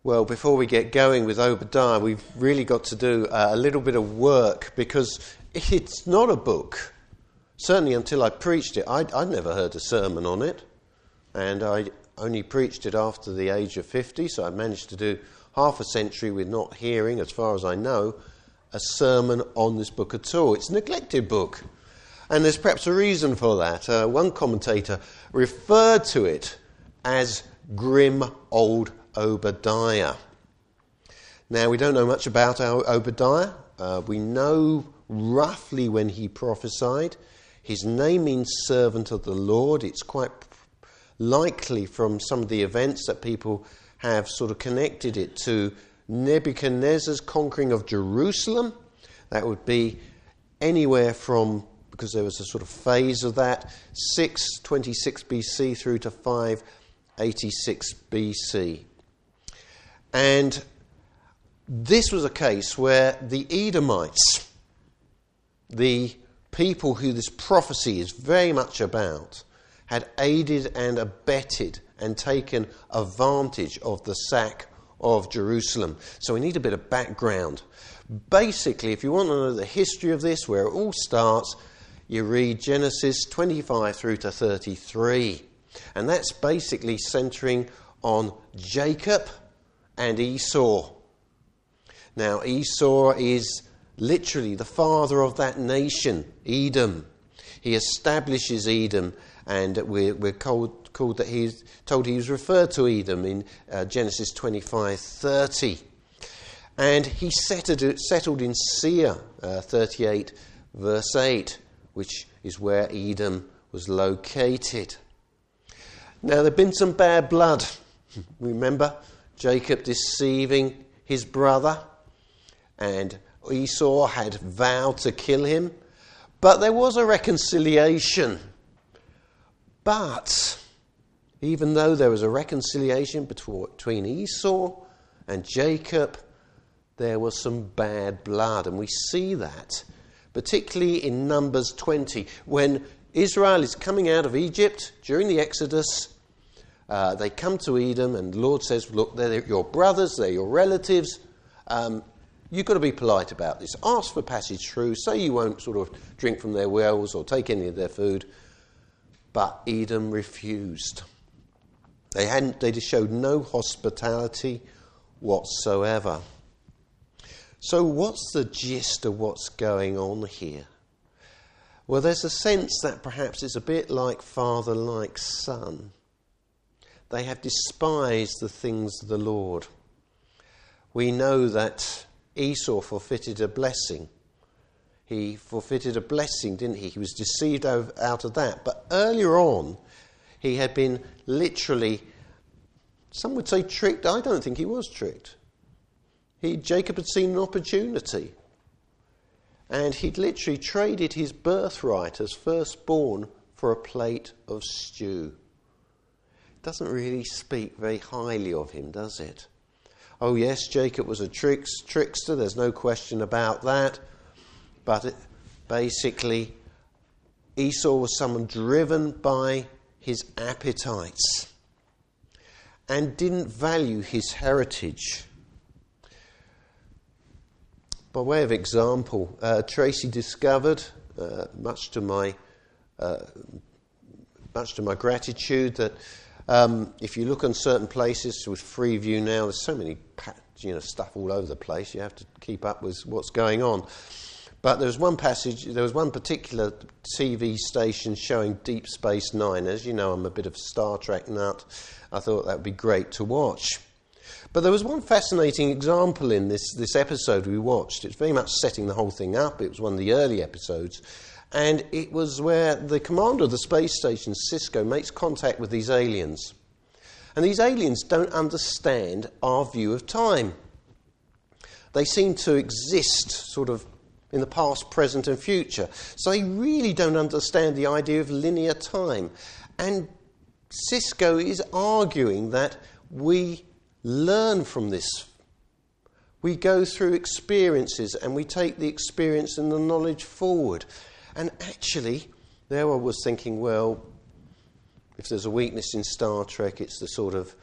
Well, before we get going with Obadiah, we've really got to do a little bit of work, because it's not a book. Certainly until I preached it, I'd never heard a sermon on it. And I only preached it after the age of 50, so I managed to do half a century with not hearing, as far as I know, a sermon on this book at all. It's a neglected book. And there's perhaps a reason for that. One commentator referred to it as grim old Obadiah. Now, we don't know much about Obadiah. We know roughly when he prophesied. His name means servant of the Lord. It's quite likely from some of the events that people have sort of connected it to Nebuchadnezzar's conquering of Jerusalem. That would be anywhere from, because there was a sort of phase of that, 626 BC through to 586 BC. And this was a case where the Edomites, the people who this prophecy is very much about, had aided and abetted and taken advantage of the sack of Jerusalem. So we need a bit of background. Basically, if you want to know the history of this, where it all starts, you read Genesis 25 through to 33. And that's basically centering on Jacob and Esau. Now, Esau is literally the father of that nation, Edom. He establishes Edom, and we're told that he was referred to Edom in Genesis 25:30. And he settled in Seir, 38 verse 8, which is where Edom was located. Now, there had been some bad blood. Remember Jacob deceiving his brother, and Esau had vowed to kill him. But there was a reconciliation. But even though there was a reconciliation between Esau and Jacob, there was some bad blood. And we see that particularly in Numbers 20, when Israel is coming out of Egypt during the Exodus. They come to Edom, and the Lord says, look, they're your brothers, they're your relatives. You've got to be polite about this. Ask for passage through. Say you won't sort of drink from their wells or take any of their food. But Edom refused. They just showed no hospitality whatsoever. So what's the gist of what's going on here? Well, there's a sense that perhaps it's a bit like father, like son. They have despised the things of the Lord. We know that Esau forfeited a blessing. He forfeited a blessing, didn't he? He was deceived out of that. But earlier on, he had been literally, some would say tricked. I don't think he was tricked. Jacob had seen an opportunity. And he'd literally traded his birthright as firstborn for a plate of stew. Doesn't really speak very highly of him, does it? Oh yes, Jacob was a trickster, there's no question about that. But basically, Esau was someone driven by his appetites and didn't value his heritage. By way of example, Tracy discovered, much to my gratitude, that if you look on certain places with Freeview now, there's so many stuff all over the place. You have to keep up with what's going on. But there was one particular TV station showing Deep Space Nine. As you know, I'm a bit of a Star Trek nut. I thought that would be great to watch. But there was one fascinating example in this episode we watched. It's very much setting the whole thing up. It was one of the early episodes. And it was where the commander of the space station, Sisko, makes contact with these aliens. And these aliens don't understand our view of time. They seem to exist sort of in the past, present and future. So they really don't understand the idea of linear time. And Sisko is arguing that we learn from this. We go through experiences and we take the experience and the knowledge forward. And actually, there I was thinking, well, if there's a weakness in Star Trek, it's the sort of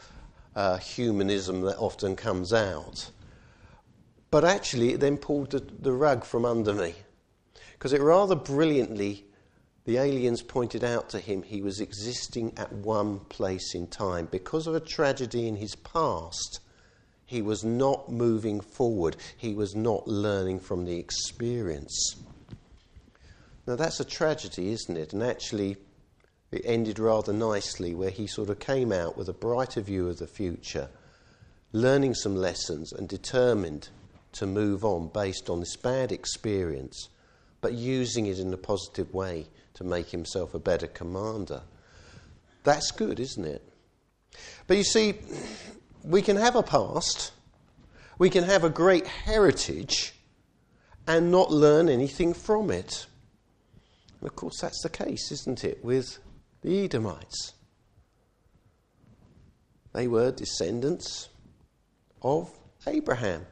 humanism that often comes out. But actually, it then pulled the rug from under me. Because it rather brilliantly, the aliens pointed out to him he was existing at one place in time. Because of a tragedy in his past, he was not moving forward. He was not learning from the experience. Now, that's a tragedy, isn't it? And actually, it ended rather nicely, where he sort of came out with a brighter view of the future, learning some lessons and determined to move on based on this bad experience, but using it in a positive way to make himself a better commander. That's good, isn't it? But you see, we can have a past, we can have a great heritage, and not learn anything from it. And of course, that's the case, isn't it, with the Edomites? They were descendants of Abraham.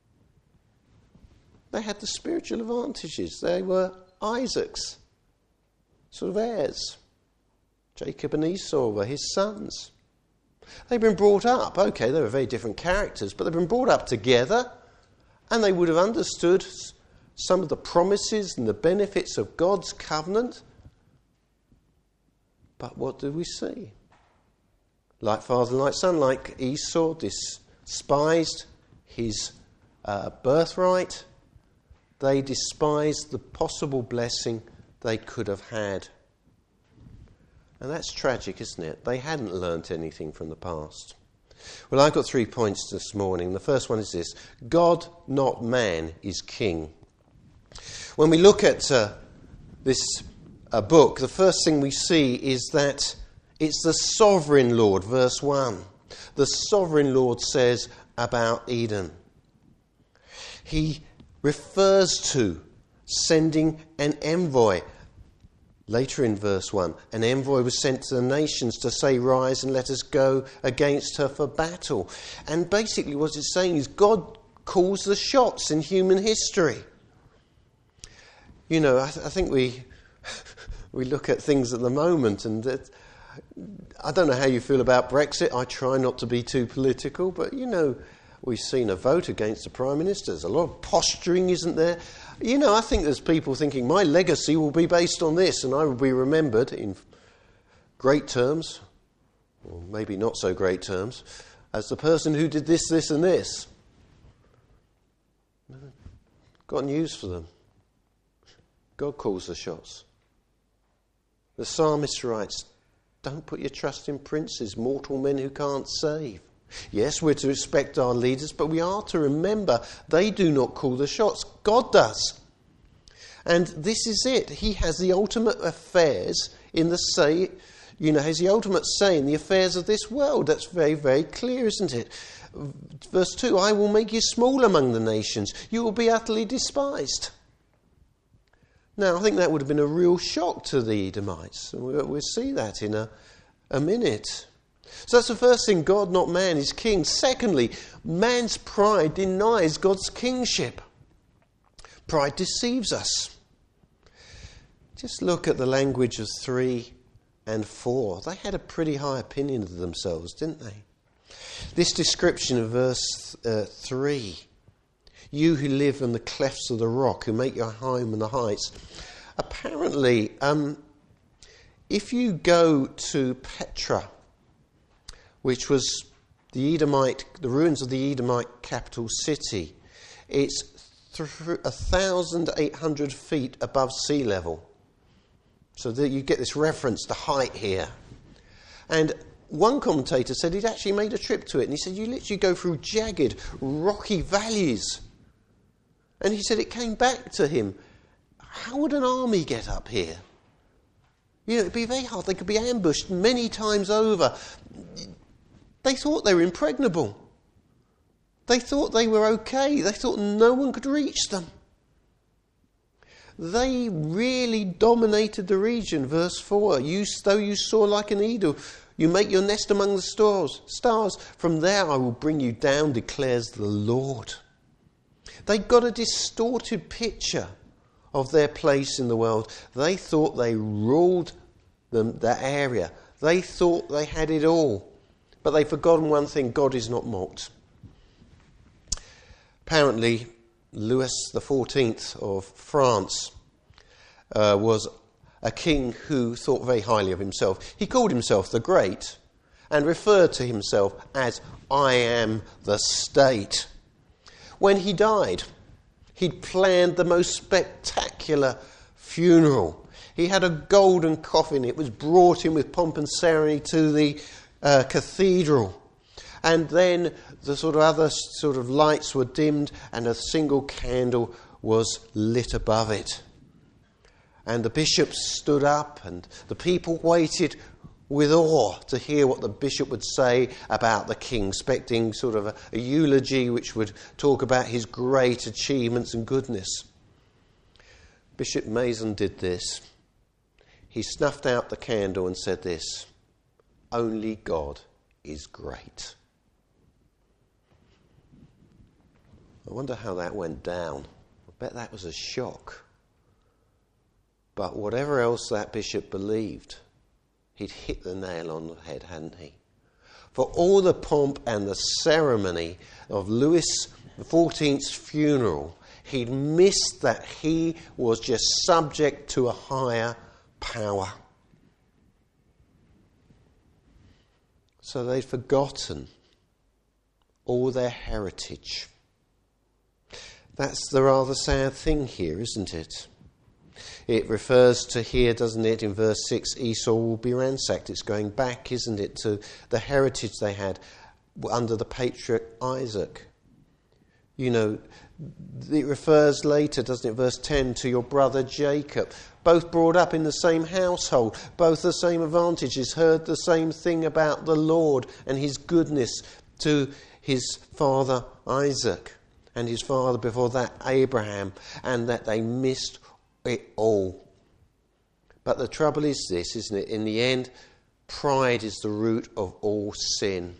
They had the spiritual advantages. They were Isaac's sort of heirs. Jacob and Esau were his sons. They'd been brought up, okay, they were very different characters, but they'd been brought up together, and they would have understood some of the promises and the benefits of God's covenant. But what do we see? Like father, like son, like Esau despised his birthright. They despised the possible blessing they could have had. And that's tragic, isn't it? They hadn't learnt anything from the past. Well, I've got 3 points this morning. The first one is this: God, not man, is king. When we look at this book, the first thing we see is that it's the sovereign Lord, verse 1. The sovereign Lord says about Edom. He refers to sending an envoy. Later in verse 1, an envoy was sent to the nations to say, "Rise and let us go against her for battle." And basically what it's saying is God calls the shots in human history. You know, I think we look at things at the moment, and I don't know how you feel about Brexit. I try not to be too political, but you know, we've seen a vote against the Prime Minister. There's a lot of posturing, isn't there? You know, I think there's people thinking, my legacy will be based on this, and I will be remembered in great terms, or maybe not so great terms, as the person who did this, this and this. Got news for them. God calls the shots. The psalmist writes, don't put your trust in princes, mortal men who can't save. Yes, we're to respect our leaders, but we are to remember they do not call the shots. God does. And this is it. He has the ultimate affairs in the say, has the ultimate say in the affairs of this world. That's very, very clear, isn't it? Verse 2, I will make you small among the nations. You will be utterly despised. Now, I think that would have been a real shock to the Edomites. And we'll see that in a minute. So that's the first thing, God, not man, is king. Secondly, man's pride denies God's kingship. Pride deceives us. Just look at the language of 3 and 4. They had a pretty high opinion of themselves, didn't they? This description of verse 3, you who live in the clefts of the rock, who make your home in the heights. Apparently, if you go to Petra, which was the ruins of the Edomite capital city, it's 1,800 feet above sea level. So that you get this reference to height here. And one commentator said he'd actually made a trip to it, and he said you literally go through jagged, rocky valleys. And he said it came back to him, how would an army get up here? It'd be very hard. They could be ambushed many times over. They thought they were impregnable. They thought they were okay. They thought no one could reach them. They really dominated the region. Verse 4, though you soar like an eagle, you make your nest among the stars. From there I will bring you down, declares the Lord. They got a distorted picture of their place in the world. They thought they ruled that area. They thought they had it all. But they've forgotten one thing: God is not mocked. Apparently, Louis XIV of France was a king who thought very highly of himself. He called himself the Great and referred to himself as "I am the state." When he died, he'd planned the most spectacular funeral. He had a golden coffin. It was brought in with pomp and ceremony to the cathedral. And then the other lights were dimmed and a single candle was lit above it. And the bishops stood up and the people waited with awe to hear what the bishop would say about the king, expecting a eulogy which would talk about his great achievements and goodness. Bishop Mason did this. He snuffed out the candle and said this: "Only God is great." I wonder how that went down. I bet that was a shock. But whatever else that bishop believed, he'd hit the nail on the head, hadn't he? For all the pomp and the ceremony of Louis XIV's funeral, he'd missed that he was just subject to a higher power. So they'd forgotten all their heritage. That's the rather sad thing here, isn't it? It refers to here, doesn't it, in verse 6, Esau will be ransacked. It's going back, isn't it, to the heritage they had under the patriarch Isaac. You know, it refers later, doesn't it, verse 10, to your brother Jacob. Both brought up in the same household, both the same advantages, heard the same thing about the Lord and his goodness to his father Isaac and his father before that Abraham, and that they missed it all. But the trouble is this, isn't it? In the end, pride is the root of all sin.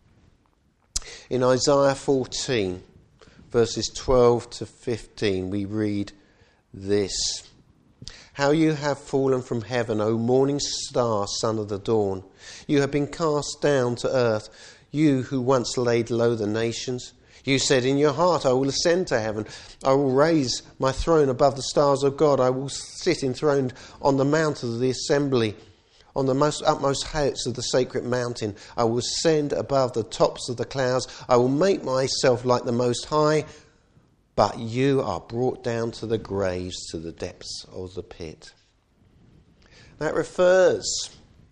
In Isaiah 14, verses 12 to 15, we read this: "How you have fallen from heaven, O morning star, son of the dawn. You have been cast down to earth, you who once laid low the nations. You said in your heart, I will ascend to heaven. I will raise my throne above the stars of God. I will sit enthroned on the mount of the assembly, on the utmost heights of the sacred mountain. I will ascend above the tops of the clouds. I will make myself like the Most High. But you are brought down to the graves, to the depths of the pit." That refers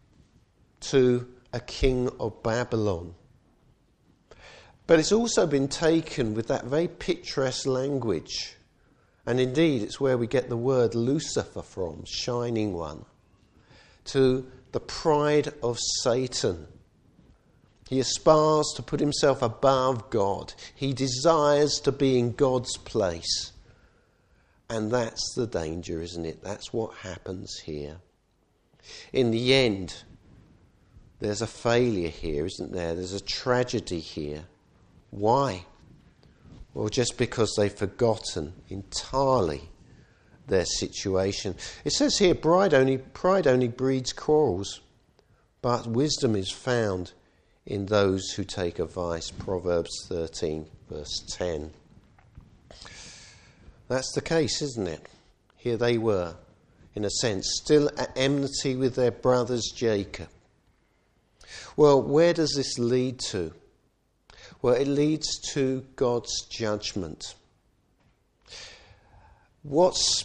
to a king of Babylon. But it's also been taken with that very picturesque language. And indeed, it's where we get the word Lucifer from, shining one, to the pride of Satan. He aspires to put himself above God. He desires to be in God's place. And that's the danger, isn't it? That's what happens here. In the end, there's a failure here, isn't there? There's a tragedy here. Why? Well, just because they've forgotten entirely their situation. It says here, pride only breeds quarrels, but wisdom is found in those who take advice. Proverbs 13, verse 10. That's the case, isn't it? Here they were, in a sense, still at enmity with their brothers Jacob. Well, where does this lead to? Well, it leads to God's judgment. What's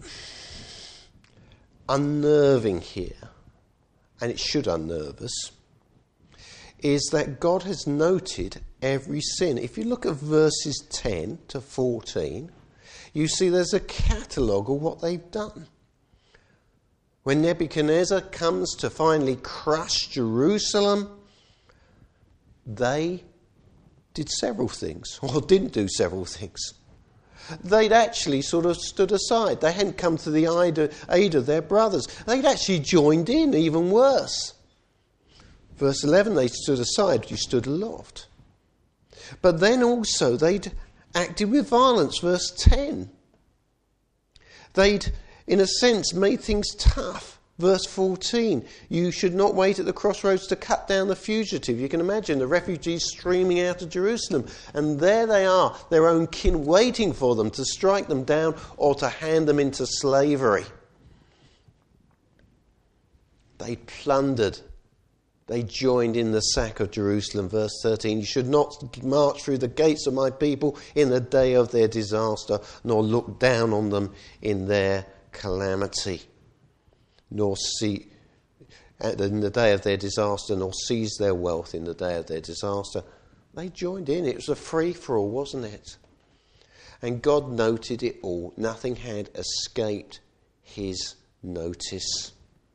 unnerving here, and it should unnerve us, is that God has noted every sin. If you look at verses 10 to 14, you see there's a catalogue of what they've done. When Nebuchadnezzar comes to finally crush Jerusalem, they did several things, or didn't do several things. They'd actually sort of stood aside. They hadn't come to the aid of their brothers. They'd actually joined in, even worse. Verse 11, they stood aside, you stood aloft. But then also they'd acted with violence. Verse 10. They'd, in a sense, made things tough Verse 14, you should not wait at the crossroads to cut down the fugitive. You can imagine the refugees streaming out of Jerusalem. And there they are, their own kin waiting for them to strike them down or to hand them into slavery. They plundered. They joined in the sack of Jerusalem. Verse 13, you should not march through the gates of my people in the day of their disaster, nor look down on them in their calamity. Nor see in the day of their disaster, nor seize their wealth in the day of their disaster. They joined in. It was a free-for-all, wasn't it? And God noted it all. Nothing had escaped his notice.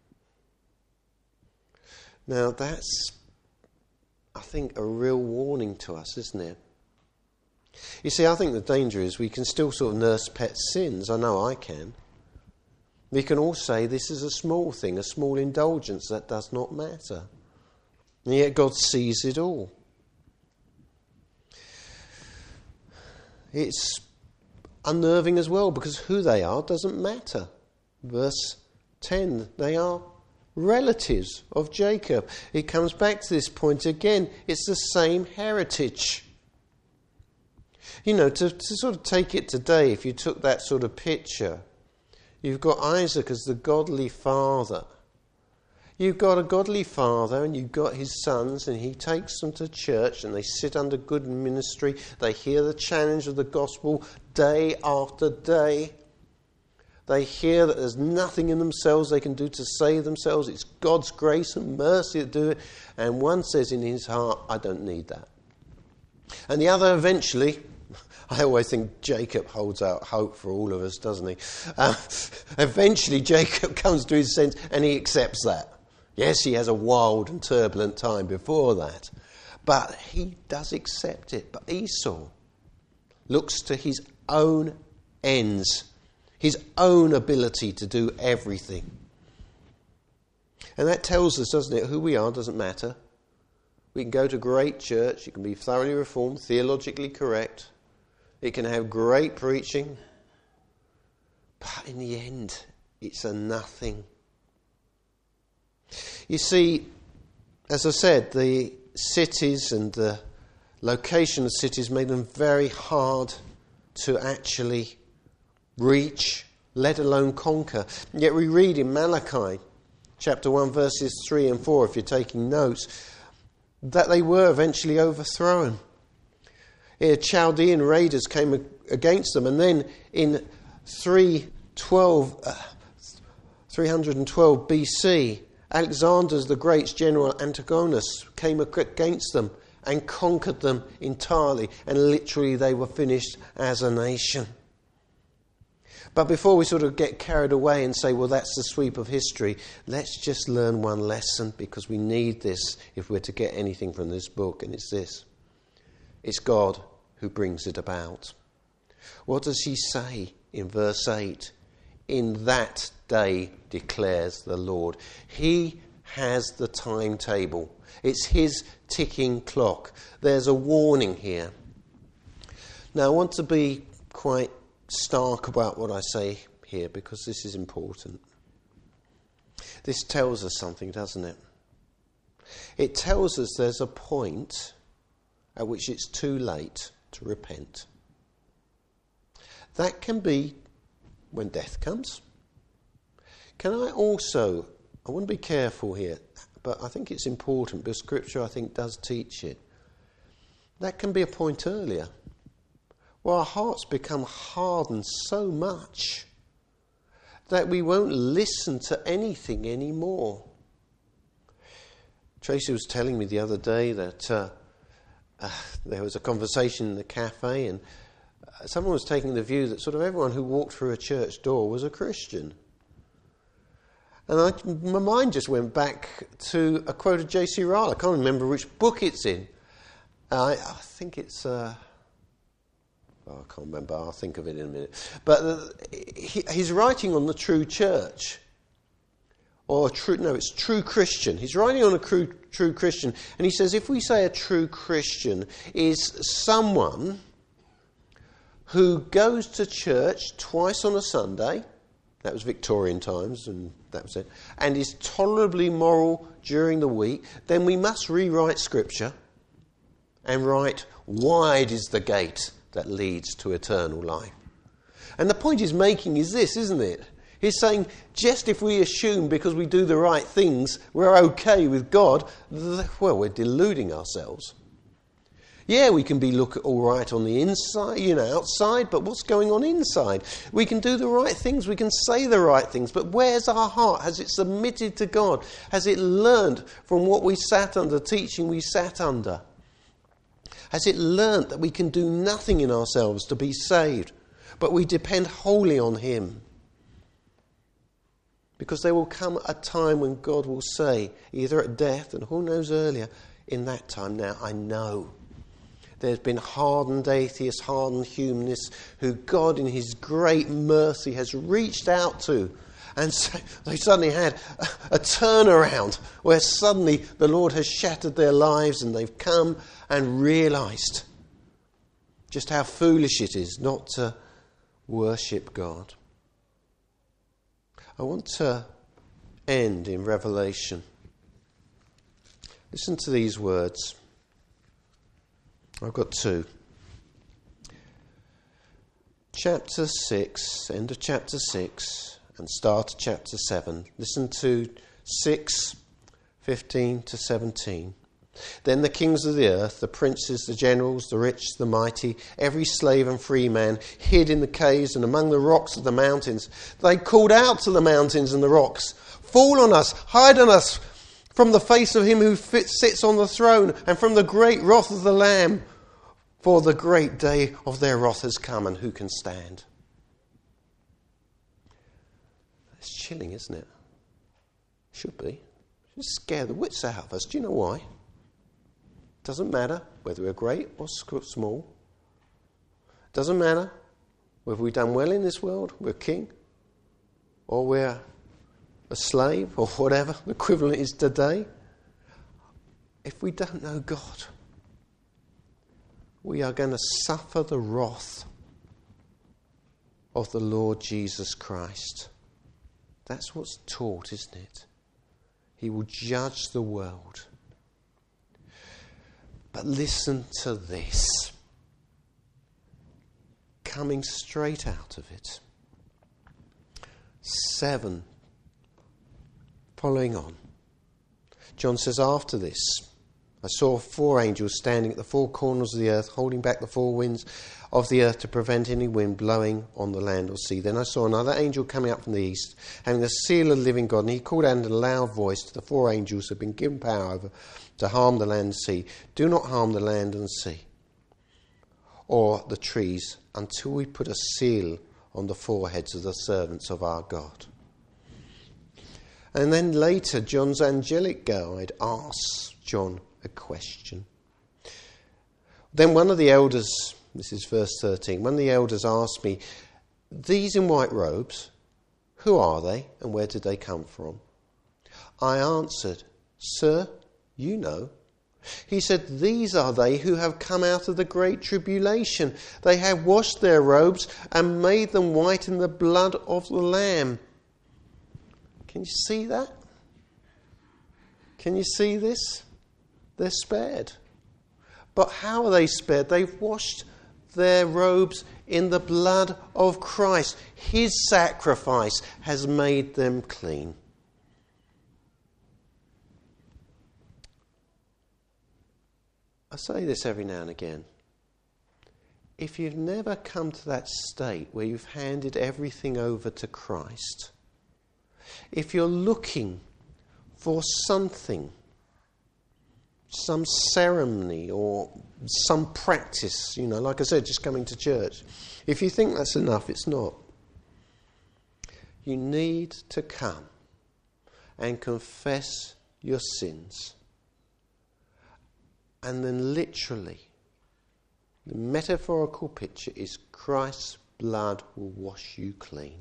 Now that's, I think, a real warning to us, isn't it? You see, I think the danger is we can still sort of nurse pet sins. I know I can. We can all say this is a small thing, a small indulgence that does not matter. And yet God sees it all. It's unnerving as well because who they are doesn't matter. Verse 10, they are relatives of Jacob. It comes back to this point again. It's the same heritage. You know, to sort of take it today, if you took that sort of picture, you've got Isaac as the godly father. You've got a godly father and you've got his sons, and he takes them to church and they sit under good ministry. They hear the challenge of the gospel day after day. They hear that there's nothing in themselves they can do to save themselves. It's God's grace and mercy that do it. And one says in his heart, I don't need that. And the other eventually, I always think Jacob holds out hope for all of us, doesn't he? Eventually Jacob comes to his sense and he accepts that. Yes, he has a wild and turbulent time before that. But he does accept it. But Esau looks to his own ends, his own ability to do everything. And that tells us, doesn't it, who we are doesn't matter. We can go to great church, it can be thoroughly reformed, theologically correct. It can have great preaching, but in the end, it's a nothing. You see, as I said, the cities and the location of cities made them very hard to actually reach, let alone conquer. And yet we read in Malachi, chapter 1, verses 3 and 4, if you're taking notes, that they were eventually overthrown. Chaldean raiders came against them, and then in 312 BC, Alexander the Great's general Antigonus came against them and conquered them entirely, and literally they were finished as a nation. But before we sort of get carried away and say, well, that's the sweep of history, let's just learn one lesson, because we need this if we're to get anything from this book, and it's this. It's God who brings it about. What does he say in verse 8? In that day, declares the Lord. He has the timetable. It's his ticking clock. There's a warning here. Now, I want to be quite stark about what I say here, because this is important. This tells us something, doesn't it? It tells us there's a point at which it's too late to repent. That can be when death comes. Can I also, I want to be careful here, but I think it's important because Scripture, I think, does teach it. That can be a point earlier, where our hearts become hardened so much that we won't listen to anything anymore. Tracy was telling me the other day that there was a conversation in the cafe, and someone was taking the view that sort of everyone who walked through a church door was a Christian. And my mind just went back to a quote of J.C. Ryle. I can't remember which book it's in. I think it's... I can't remember. I'll think of it in a minute. But he's writing on the true church. It's true Christian. He's writing on a true Christian. And he says, if we say a true Christian is someone who goes to church twice on a Sunday, That was Victorian times, and that was it. And is tolerably moral during the week, then we must rewrite Scripture and write, wide is the gate that leads to eternal life. And the point he's making is this, isn't it? He's saying, just if we assume because we do the right things, we're okay with God, well, we're deluding ourselves. Yeah, we can look all right on the inside, outside, but what's going on inside? We can do the right things, we can say the right things, but where's our heart? Has it submitted to God? Has it learned from what we sat under, teaching we sat under? Has it learnt that we can do nothing in ourselves to be saved, but we depend wholly on Him? Because there will come a time when God will say, either at death, and who knows earlier, in that time now I know. There's been hardened atheists, hardened humanists, who God in His great mercy has reached out to. And so they suddenly had a turnaround where suddenly the Lord has shattered their lives and they've come and realised just how foolish it is not to worship God. I want to end in Revelation. Listen to these words. I've got two. Chapter 6, end of chapter 6, and start of chapter 7. Listen to 6, 15 to 17. Then the kings of the earth, the princes, the generals, the rich, the mighty, every slave and free man, hid in the caves and among the rocks of the mountains. They called out to the mountains and the rocks, "Fall on us, hide on us from the face of him who sits on the throne and from the great wrath of the Lamb. For the great day of their wrath has come, and who can stand?" It's chilling, isn't it? Should be. It should scare the wits out of us. Do you know why? Doesn't matter whether we're great or small. Doesn't matter whether we've done well in this world, we're king, or we're a slave, or whatever the equivalent is today. If we don't know God, we are going to suffer the wrath of the Lord Jesus Christ. That's what's taught, isn't it? He will judge the world. But listen to this, coming straight out of it. 7, following on. John says, after this, I saw 4 angels standing at the 4 corners of the earth, holding back the 4 winds of the earth to prevent any wind blowing on the land or sea. Then I saw another angel coming up from the east, having the seal of the living God, and he called out in a loud voice to the 4 angels who had been given power over to harm the land and sea, "Do not harm the land and sea, or the trees, until we put a seal on the foreheads of the servants of our God." And then later, John's angelic guide asks John a question. Then one of the elders, this is verse 13, one of the elders asked me, "These in white robes, who are they and where did they come from?" I answered, "Sir, you know." He said, "These are they who have come out of the great tribulation. They have washed their robes and made them white in the blood of the Lamb." Can you see that? Can you see this? They're spared. But how are they spared? They've washed their robes in the blood of Christ. His sacrifice has made them clean. I say this every now and again. If you've never come to that state where you've handed everything over to Christ, if you're looking for something, some ceremony or some practice, like I said, just coming to church, if you think that's enough, it's not. You need to come and confess your sins. And then literally, the metaphorical picture is Christ's blood will wash you clean.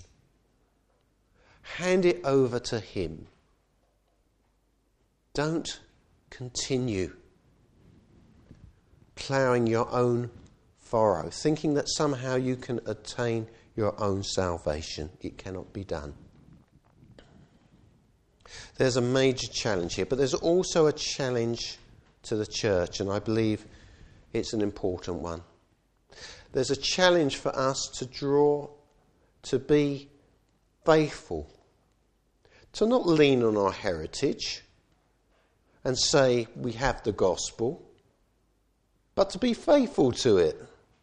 Hand it over to Him. Don't continue ploughing your own furrow, thinking that somehow you can attain your own salvation. It cannot be done. There's a major challenge here, but there's also a challenge to the church, and I believe it's an important one. There's a challenge for us to be faithful, to not lean on our heritage and say we have the gospel, but to be faithful to it.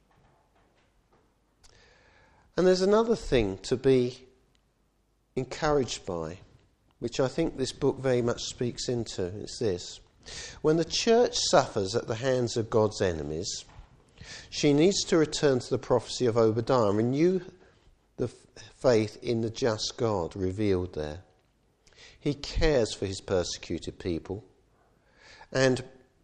And there's another thing to be encouraged by, which I think this book very much speaks into. It's this. When the church suffers at the hands of God's enemies, she needs to return to the prophecy of Obadiah and renew the faith in the just God revealed there. He cares for his persecuted people, and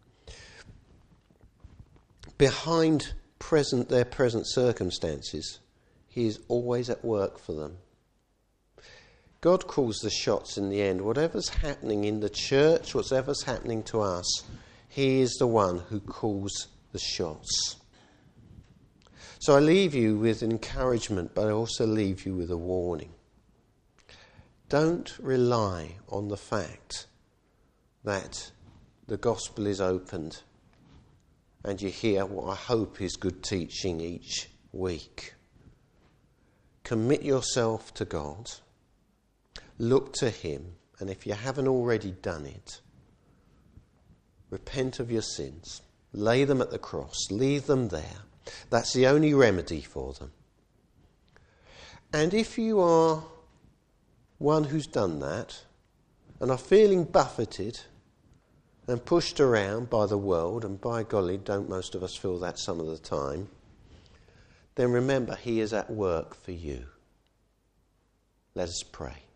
behind their present circumstances, he is always at work for them. God calls the shots in the end. Whatever's happening in the church, whatever's happening to us, he is the one who calls the shots. So I leave you with encouragement, but I also leave you with a warning. Don't rely on the fact that the gospel is opened and you hear what I hope is good teaching each week. Commit yourself to God. Look to him, and if you haven't already done it, repent of your sins, lay them at the cross, leave them there. That's the only remedy for them. And if you are one who's done that and are feeling buffeted and pushed around by the world, and by golly, don't most of us feel that some of the time, then remember he is at work for you. Let us pray.